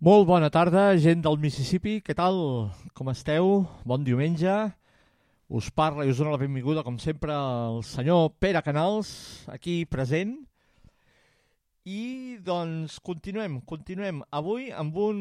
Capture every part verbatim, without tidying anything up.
Molt bona tarda, gent del Mississippi, què tal? Com esteu? Bon diumenge. Us parla i us dona la benvinguda, com sempre, el senyor Pere Canals, aquí present. I, doncs, continuem, continuem. Avui amb un...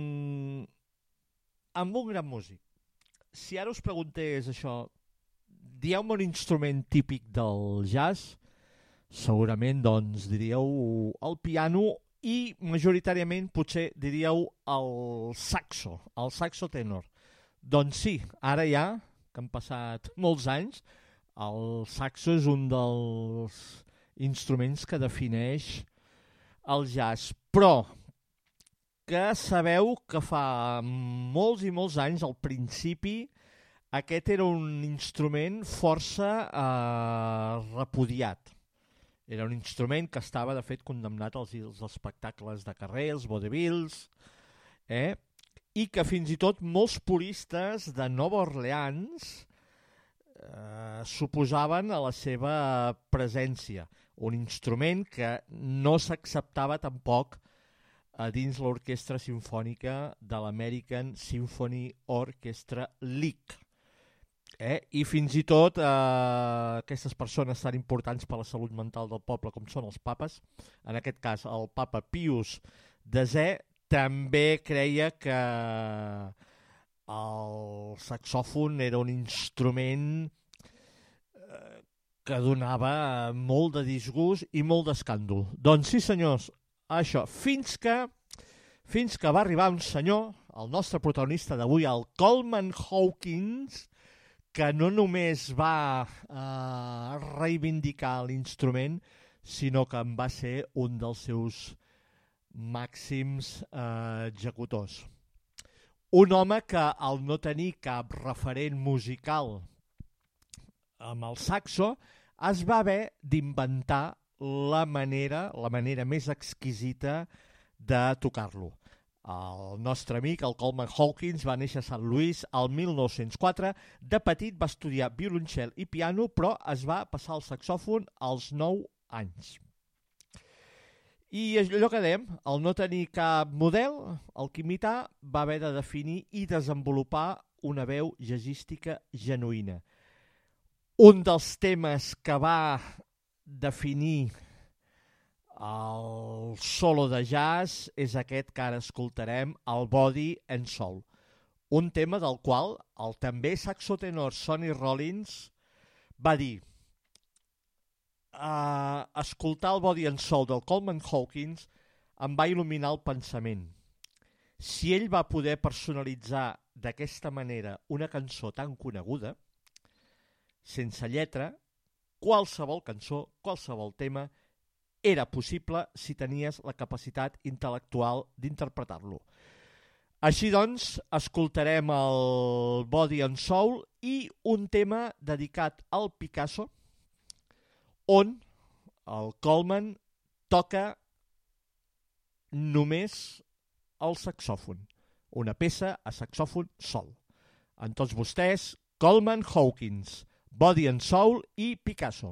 amb un gran músic. Si ara us preguntés això, dieu-me un instrument típic del jazz, segurament, doncs, diríeu el piano i majoritàriament potser diríeu el saxo, el saxo tenor. Doncs sí, ara ja, que han passat molts anys, el saxo és un dels instruments que defineix el jazz. Però que sabeu que fa molts i molts anys, al principi, aquest era un instrument força eh, repudiat. Era un instrument que estava, de fet, condemnat als, als espectacles de carrer, els vaudevilles, eh? I que fins i tot molts puristes de Nova Orleans eh, suposaven a la seva presència. Un instrument que no s'acceptava tampoc a dins l'orquestra simfònica de l'American Symphony Orchestra League. Eh? I fins i tot eh, aquestes persones tan importants per a la salut mental del poble com són els papes, en aquest cas el papa Pius desè, també creia que el saxòfon era un instrument eh, que donava molt de disgust i molt d'escàndol. Doncs sí, senyors, això, fins que, fins que va arribar un senyor, el nostre protagonista d'avui, el Coleman Hawkins, que no només va eh, reivindicar l'instrument, sinó que en va ser un dels seus màxims eh, executors. Un home que, al no tenir cap referent musical amb el saxo, es va haver d'inventar la manera, la manera més exquisita de tocar-lo. El nostre amic, el Coleman Hawkins, va néixer a Saint Louis el mil nou-cents quatre. De petit va estudiar violoncel i piano, però es va passar al saxòfon als nou anys. I allò que dèiem, al no tenir cap model, el que imitar, va haver de definir i desenvolupar una veu jazzística genuïna. Un dels temes que va definir el solo de jazz és aquest que ara escoltarem, el Body and Soul. Un tema del qual el també saxotenor Sonny Rollins va dir uh, escoltar el Body and Soul del Coleman Hawkins em va il·luminar el pensament. Si ell va poder personalitzar d'aquesta manera una cançó tan coneguda, sense lletra, qualsevol cançó, qualsevol tema, era possible si tenies la capacitat intel·lectual d'interpretar-lo. Així doncs, escoltarem el Body and Soul i un tema dedicat al Picasso, on el Coleman toca només el saxòfon, una peça a saxòfon sol. En tots vostès, Coleman Hawkins, Body and Soul i Picasso.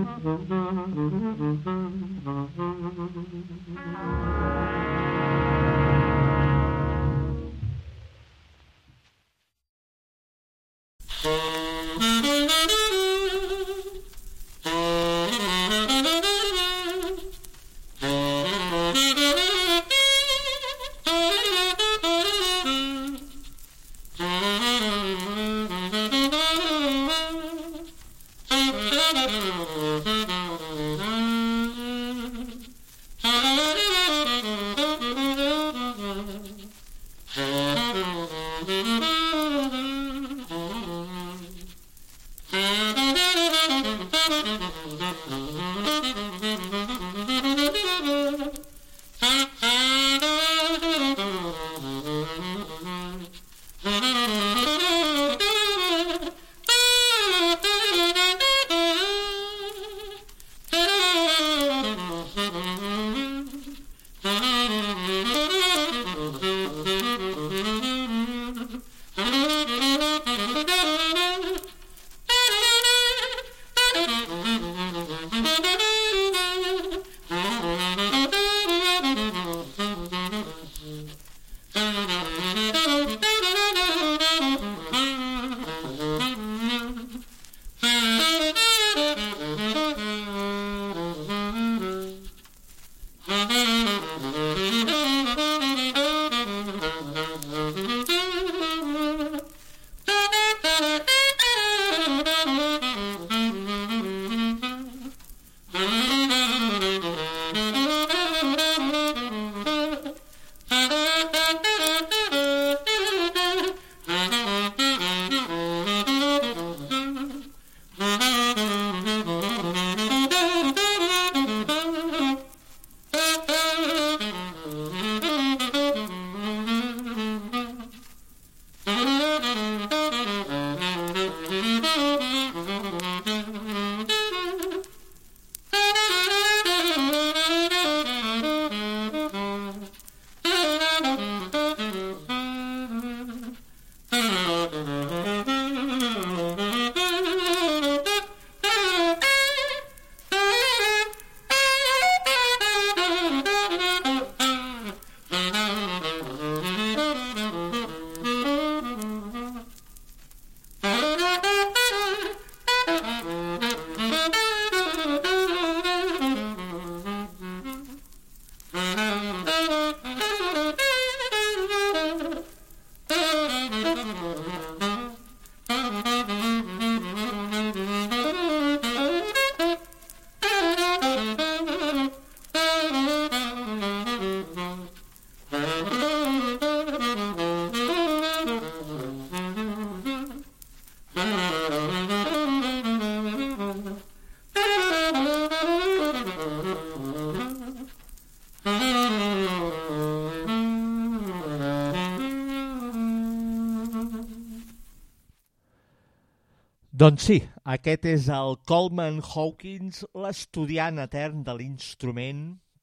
Doncs sí, aquest és el Coleman Hawkins, l'estudiant etern de l'instrument,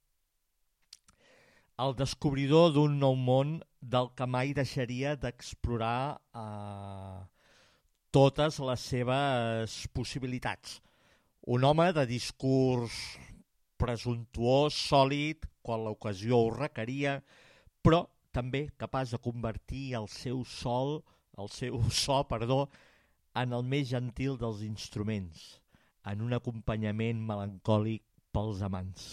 el descobridor d'un nou món del que mai deixaria d'explorar eh, totes les seves possibilitats. Un home de discurs presumptuós, sòlid, quan l'ocasió ho requeria, però també capaç de convertir el seu sol, el seu so, perdó, en el més gentil dels instruments, en un acompanyament melancòlic pels amants.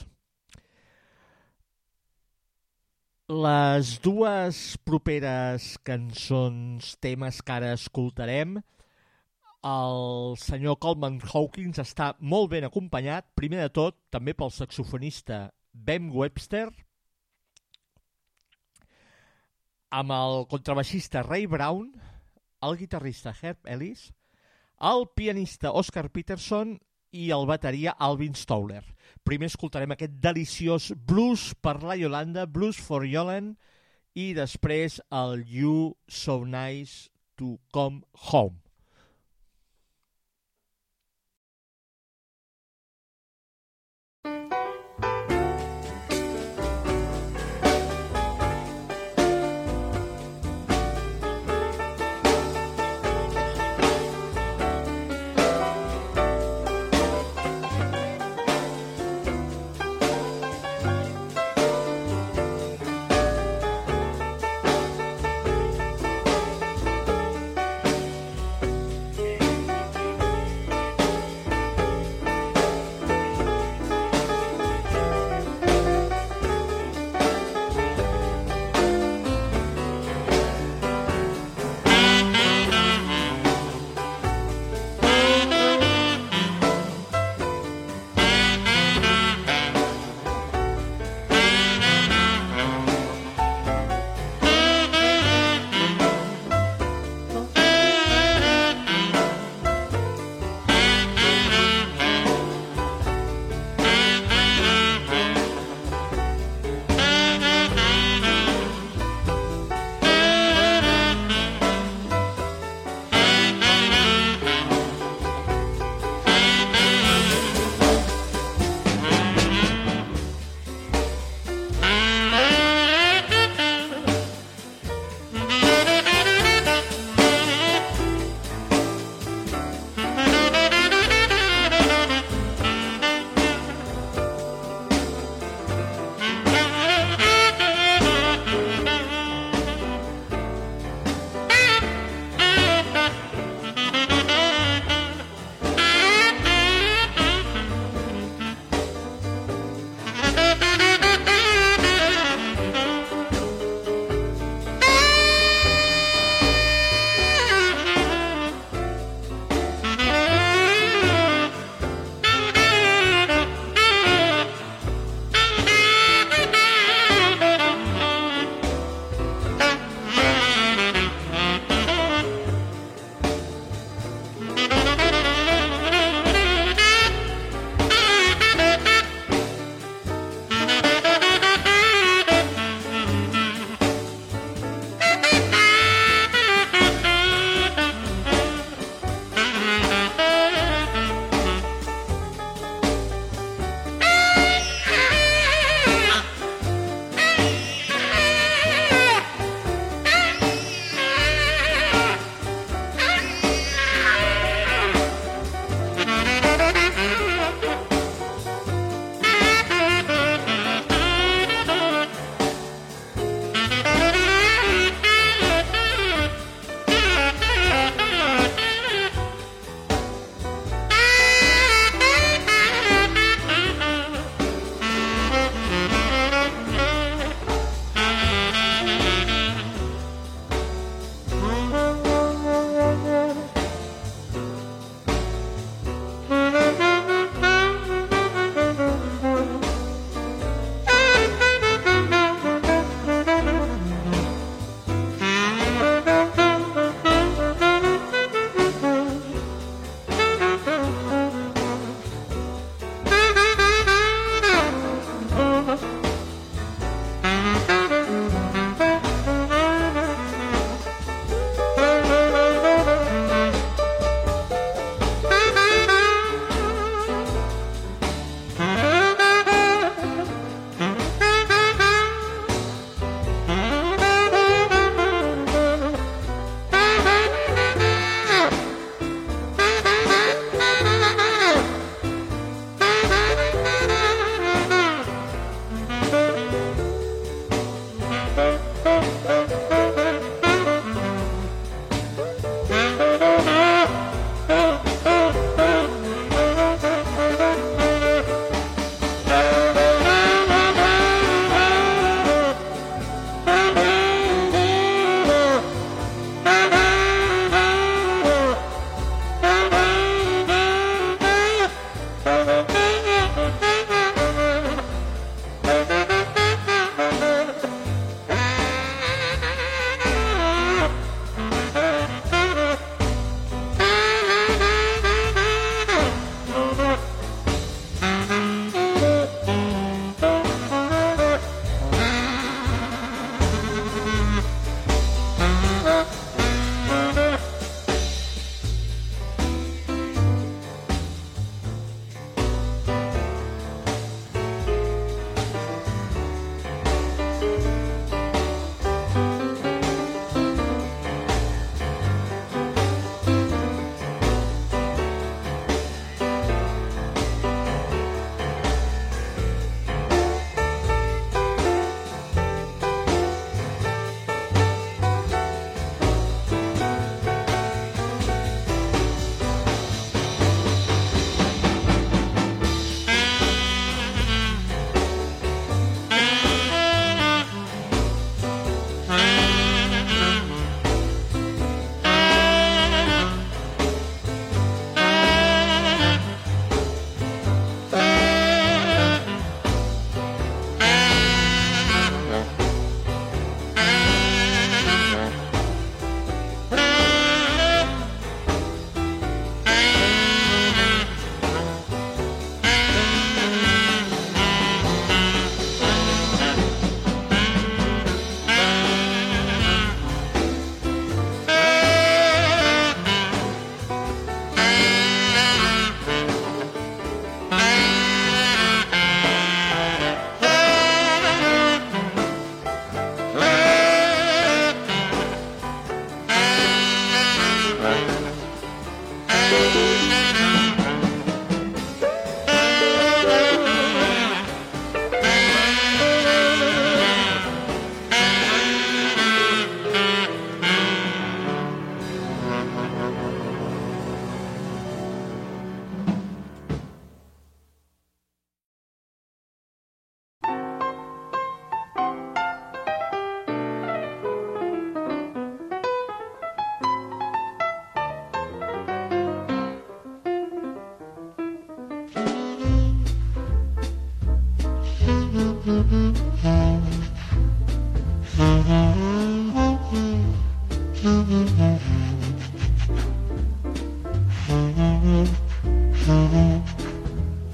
Les dues properes cançons, temes que ara escoltarem, el senyor Coleman Hawkins està molt ben acompanyat, primer de tot, també pel saxofonista Ben Webster, amb el contrabaixista Ray Brown, el guitarrista Herb Ellis, el pianista Oscar Peterson i el bateria Alvin Stowler. Primer escoltarem aquest deliciós Blues per la Yolanda, Blues for Yolan, i després el You So Nice to Come Home.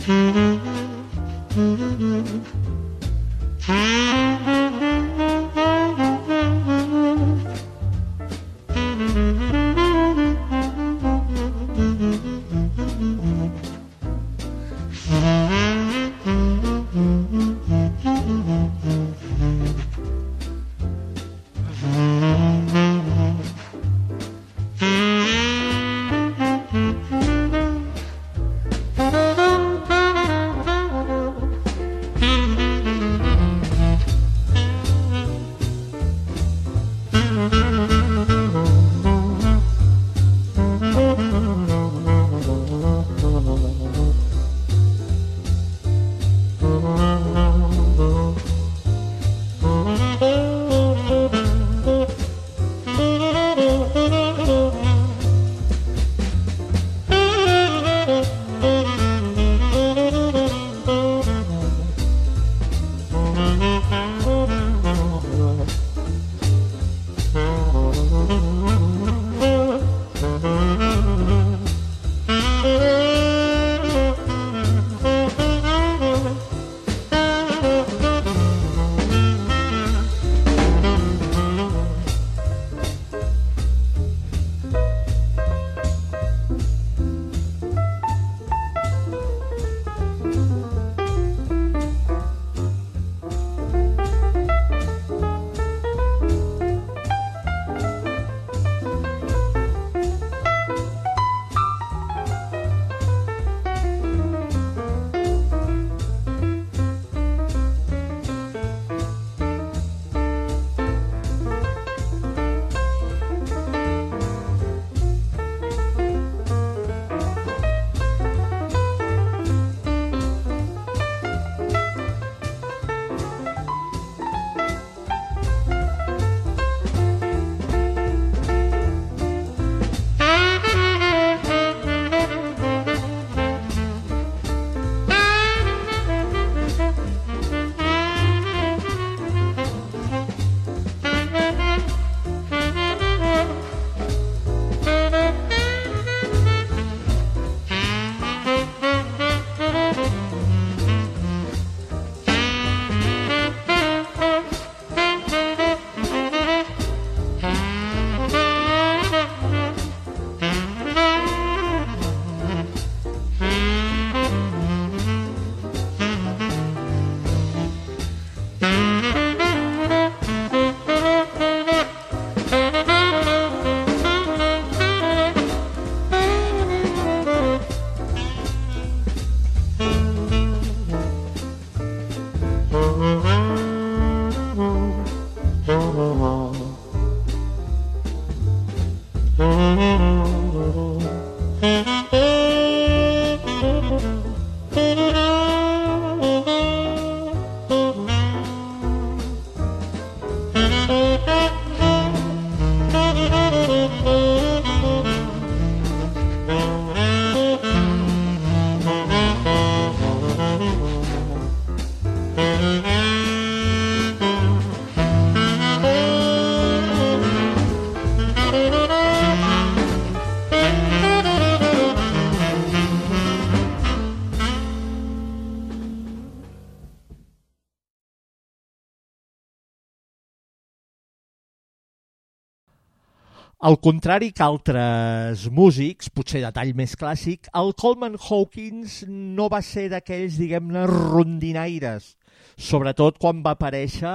Al contrari que altres músics, potser de tall més clàssic, el Coleman Hawkins no va ser d'aquells, diguem-ne, rondinaires, sobretot quan va aparèixer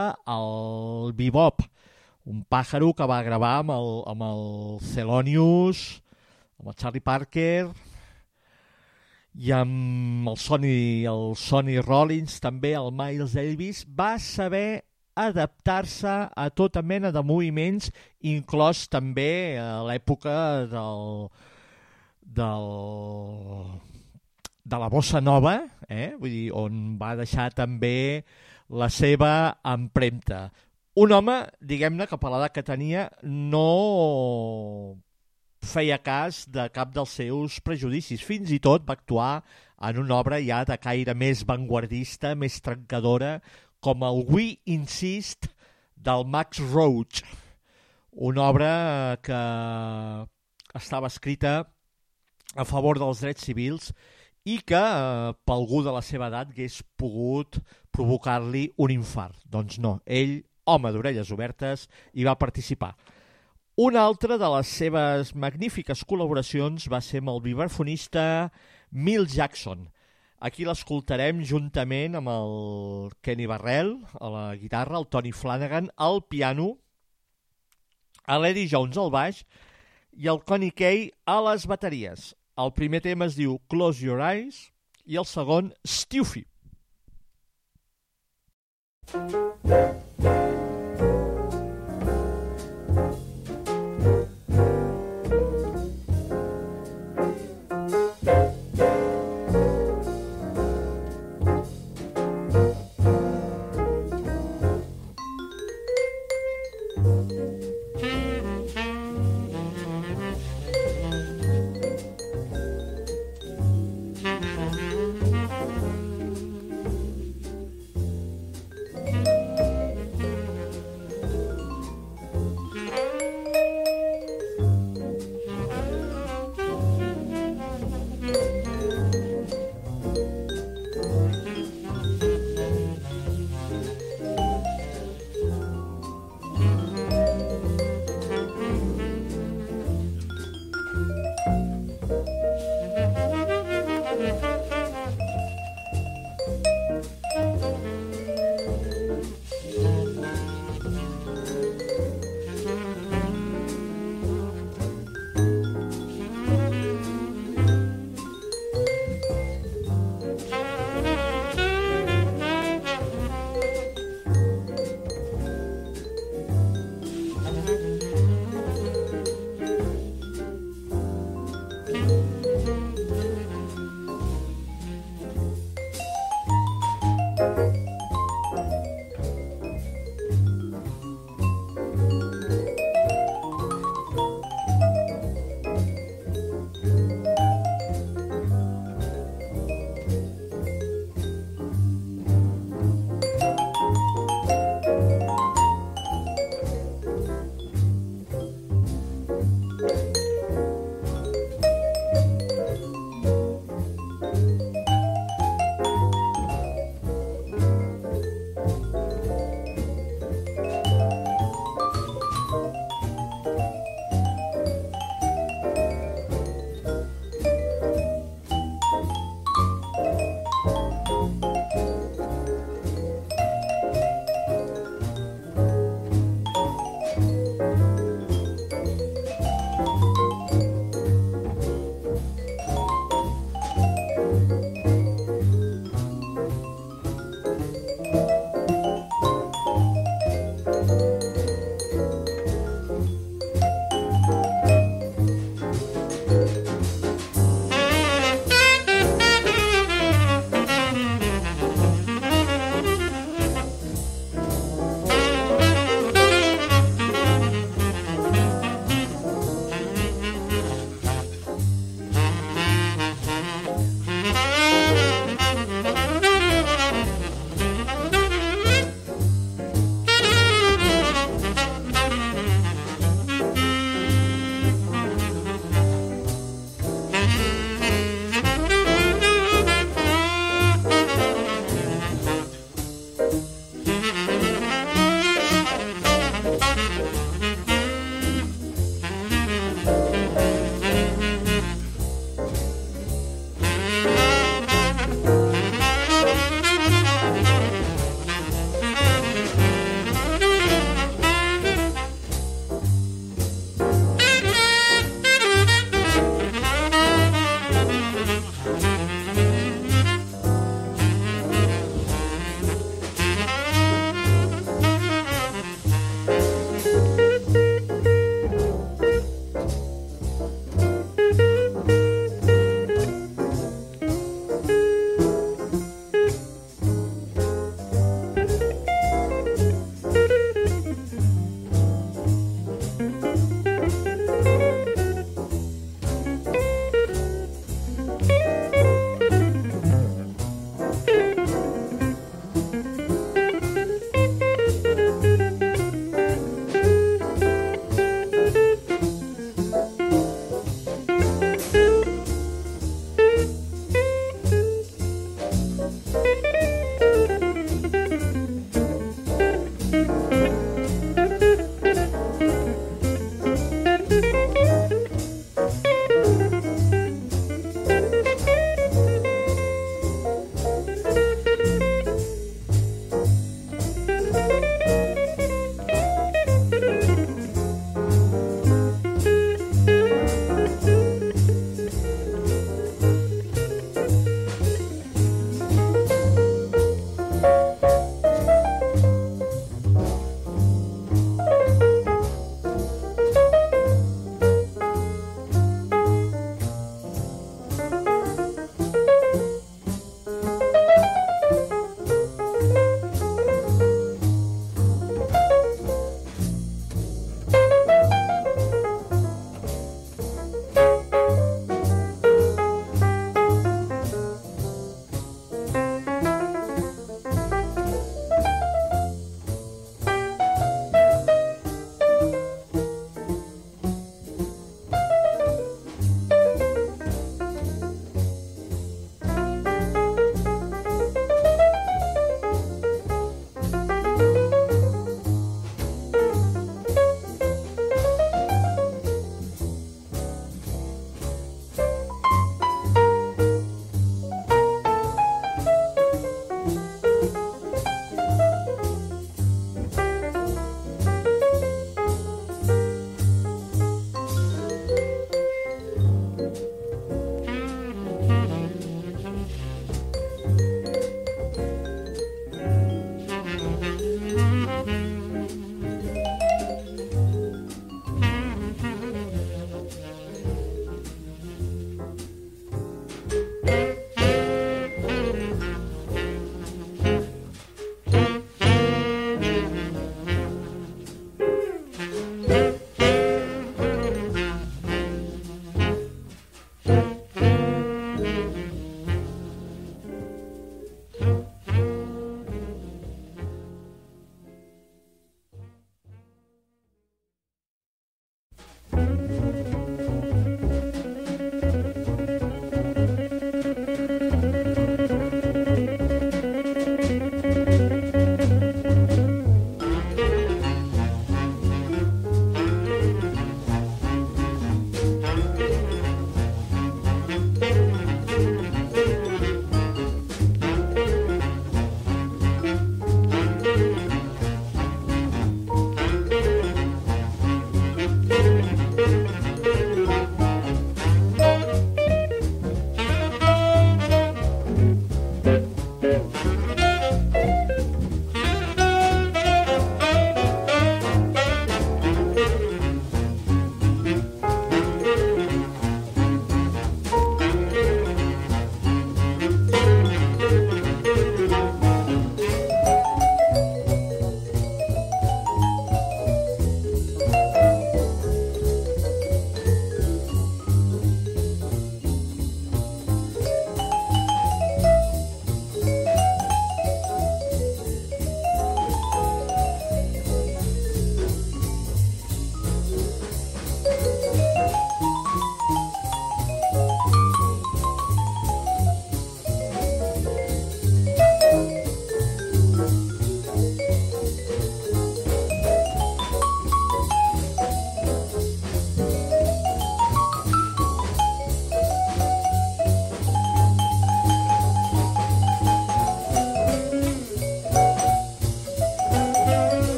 el bebop, un pàjaro que va gravar amb el, amb el Thelonious, amb el Charlie Parker i amb el Sonny, el Sonny Rollins, també el Miles Davis. Va saber adaptar-se a tota mena de moviments, inclòs també a l'època del, del, de la bossa nova, eh? Vull dir, on va deixar també la seva empremta. Un home, diguem-ne, que per l'edat que tenia no feia cas de cap dels seus prejudicis. Fins i tot va actuar en una obra ja de caire més vanguardista, més trencadora, com el We Insist del Max Roach, una obra que estava escrita a favor dels drets civils i que eh, per algú de la seva edat hagués pogut provocar-li un infart. Doncs no, ell, home d'orelles obertes, hi va participar. Una altra de les seves magnífiques col·laboracions va ser amb el vibrafonista Milt Jackson. Aquí l'escoltarem juntament amb el Kenny Barrell a la guitarra, el Tony Flanagan al piano, a l'Eddie Jones al baix i el Connie Kay a les bateries. El primer tema es diu Close Your Eyes i el segon Stufy.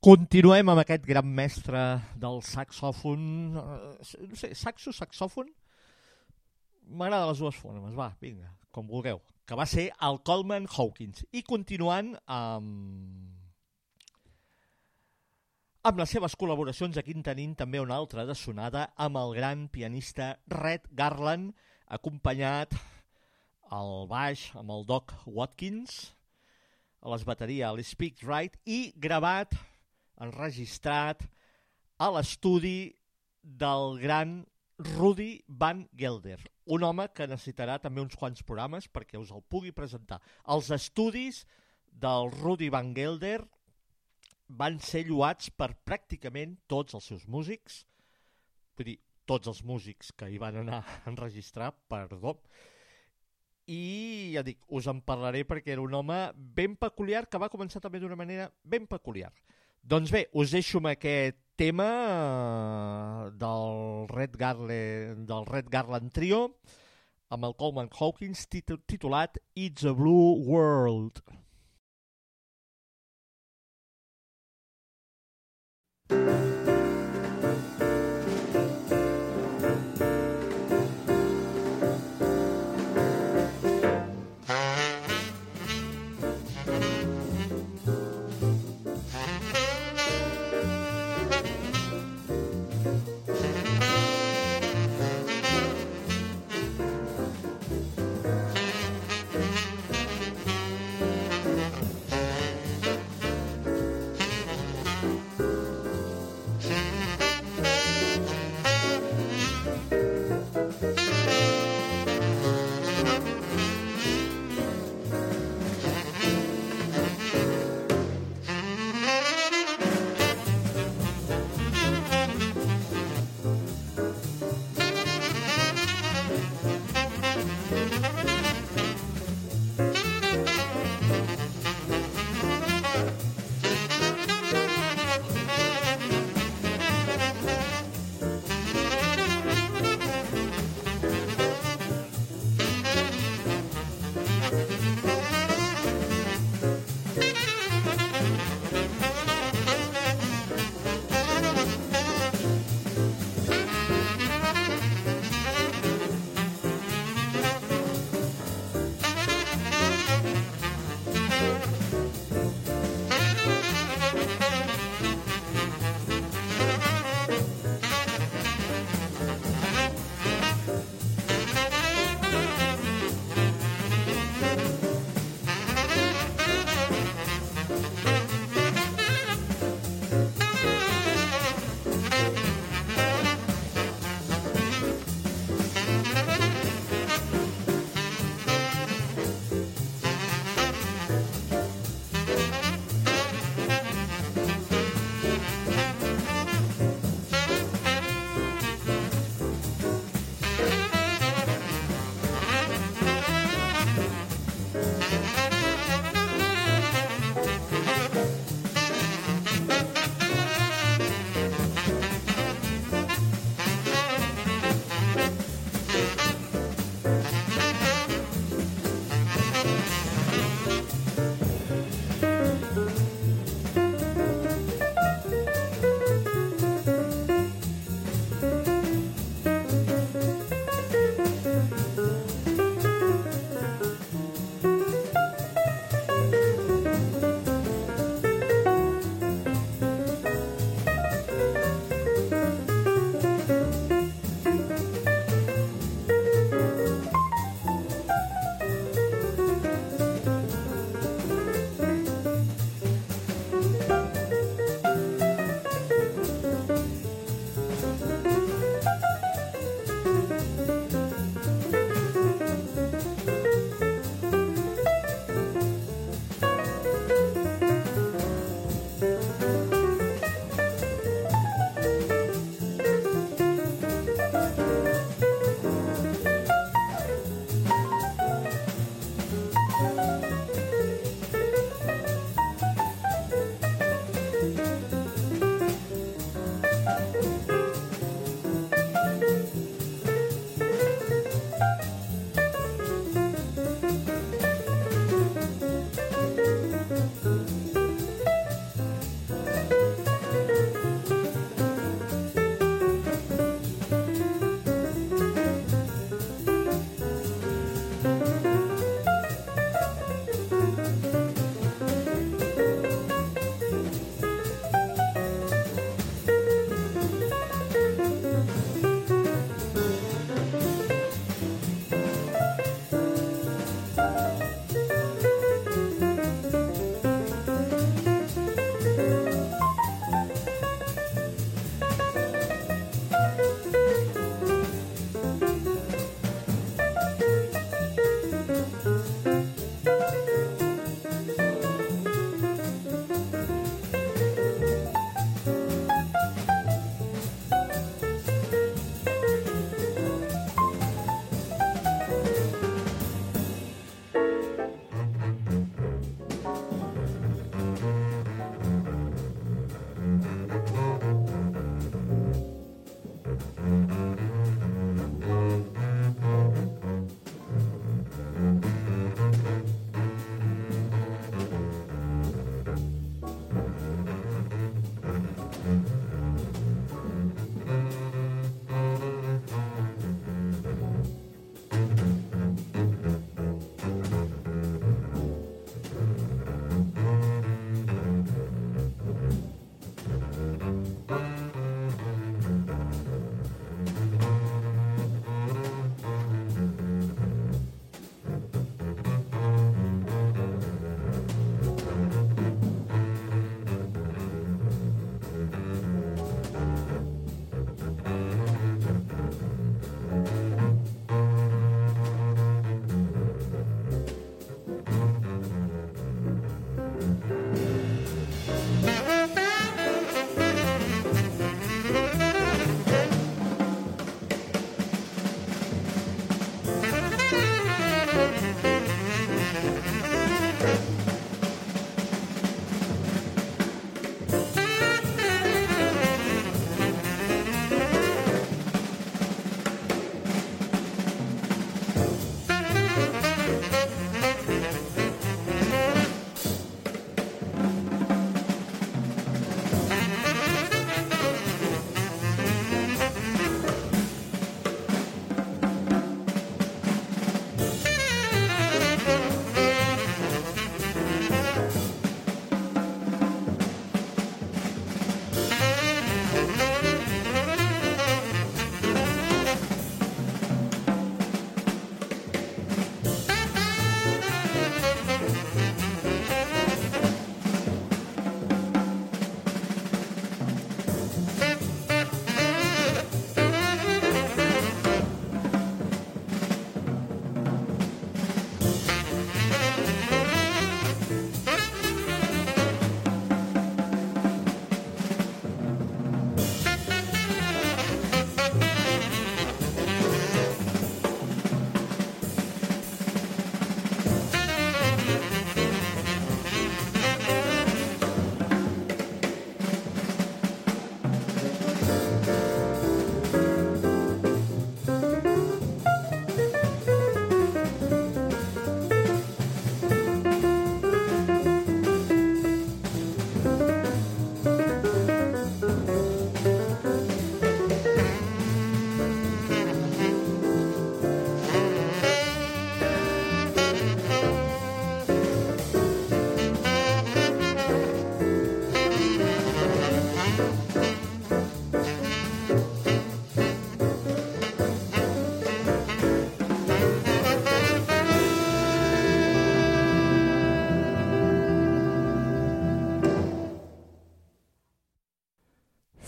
continuem amb aquest gran mestre del saxòfon. No sé, saxo, saxòfon? M'agrada les dues formes, va, vinga, com vulgueu. Que va ser el Coleman Hawkins. I continuant amb, amb les seves col·laboracions, aquí en tenim també una altra de sonada amb el gran pianista Red Garland, acompanyat al baix amb el Doc Watkins, a les bateries, a l'Speak Right, i gravat, enregistrat a l'estudi del gran Rudy Van Gelder, un home que necessitarà també uns quants programes perquè us el pugui presentar. Els estudis del Rudy Van Gelder van ser lloats per pràcticament tots els seus músics, vull dir, tots els músics que hi van anar a enregistrar, perdó, i ja dic, us en parlaré perquè era un home ben peculiar que va començar també d'una manera ben peculiar. Doncs bé, us deixo amb aquest tema del Red Garland, del Red Garland Trio amb el Coleman Hawkins titulat It's a Blue World.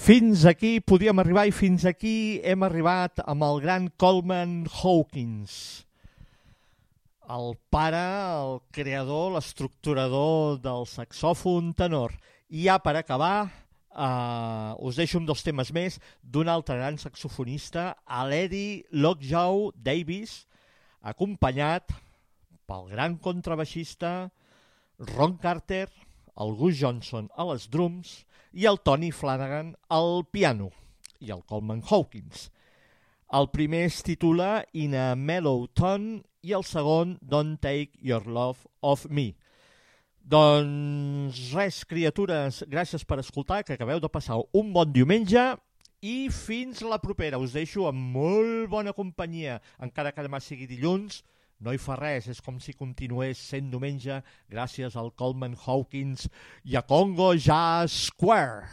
Fins aquí podíem arribar i fins aquí hem arribat amb el gran Coleman Hawkins, el pare, el creador, l'estructurador del saxòfon tenor. I ja per acabar, eh, us deixo amb dos temes més d'un altre gran saxofonista, l'Eddie Lockjaw Davis, acompanyat pel gran contrabaixista Ron Carter, el Gus Johnson a les drums i el Tony Flanagan al piano i el Coleman Hawkins. El primer es titula In a Mellow Tone i el segon Don't Take Your Love Off Me. Doncs res, criatures, gràcies per escoltar, que acabeu de passar un bon diumenge i fins la propera. Us deixo amb molt bona companyia, encara que demà sigui dilluns. No hi fa res, és com si continués sent diumenge gràcies al Coleman Hawkins i a Congo Jazz Square.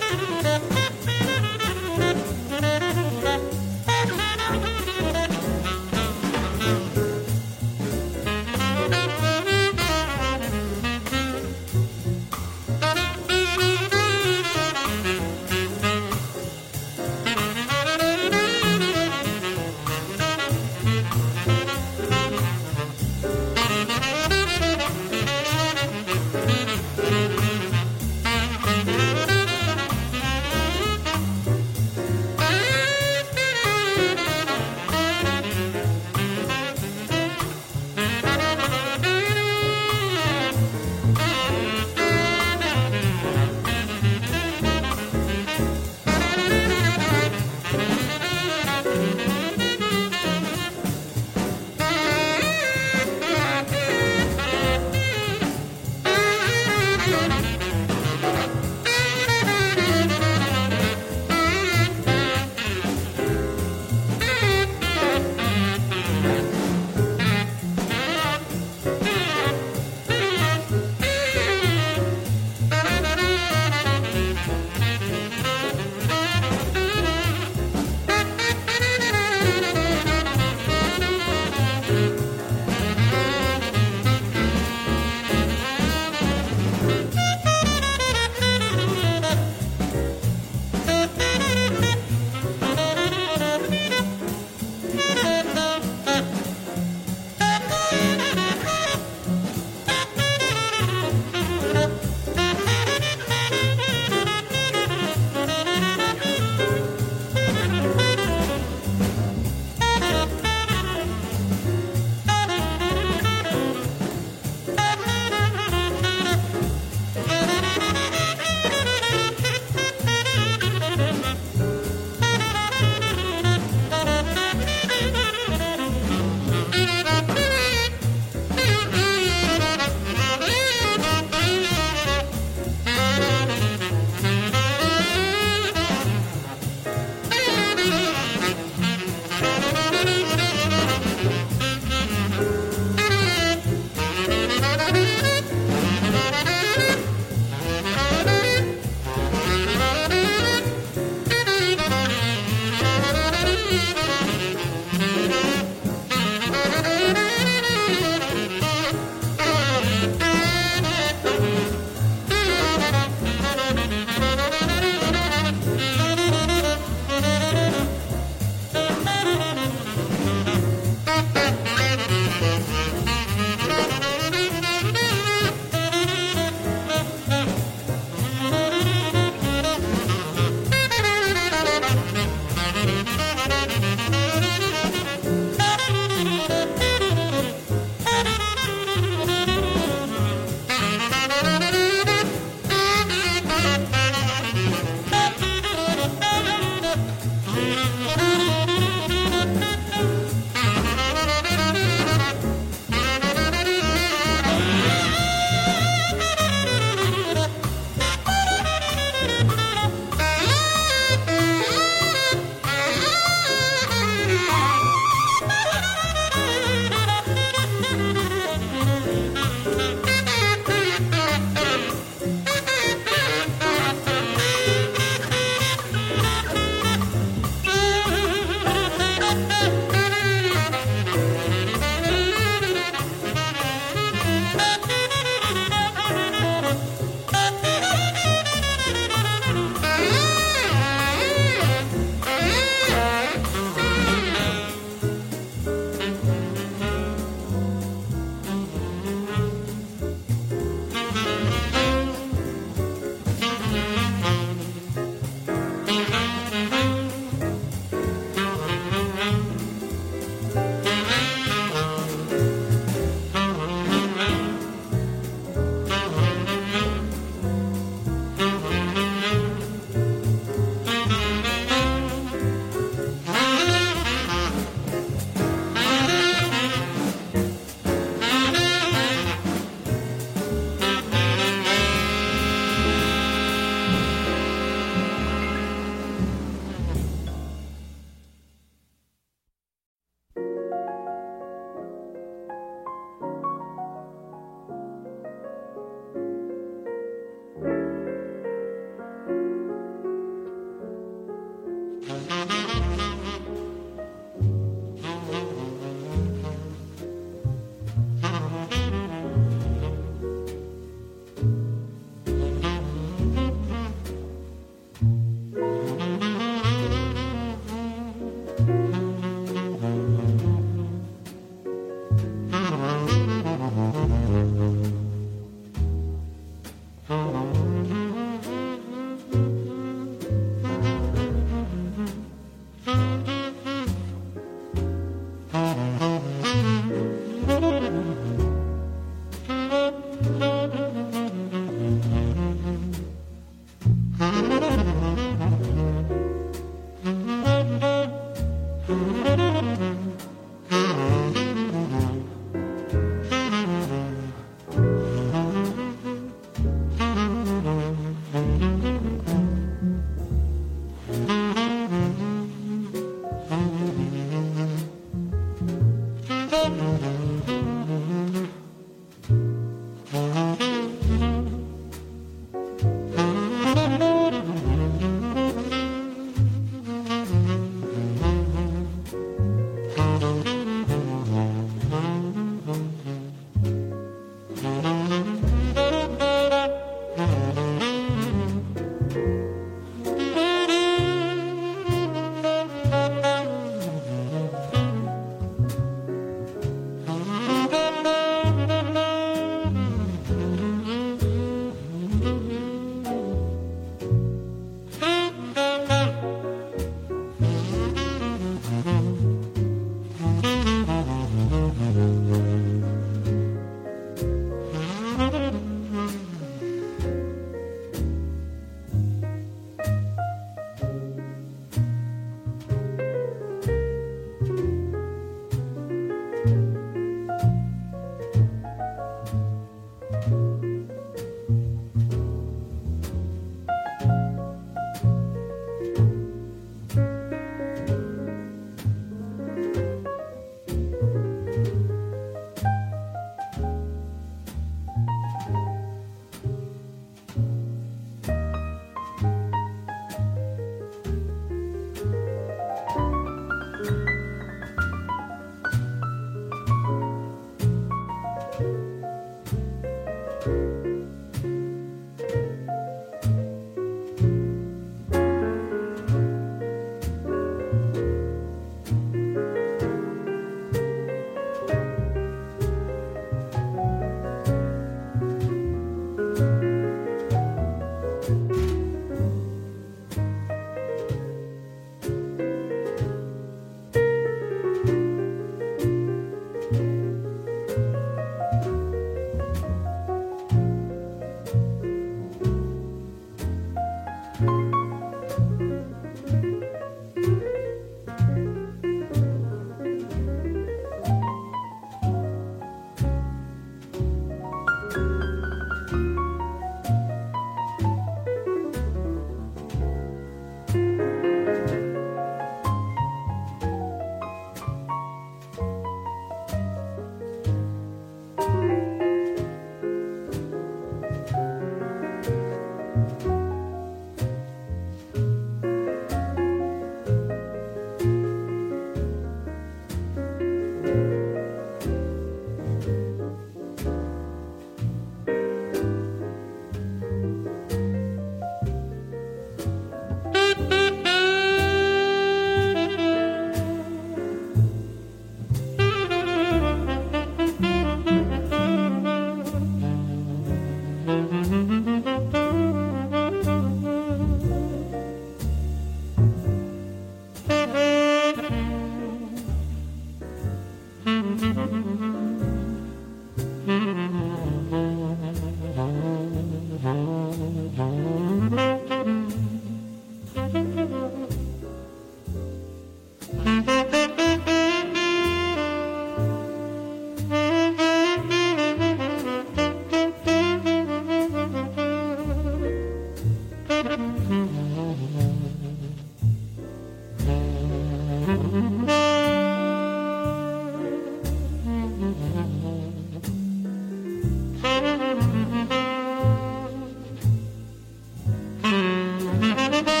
Thank you.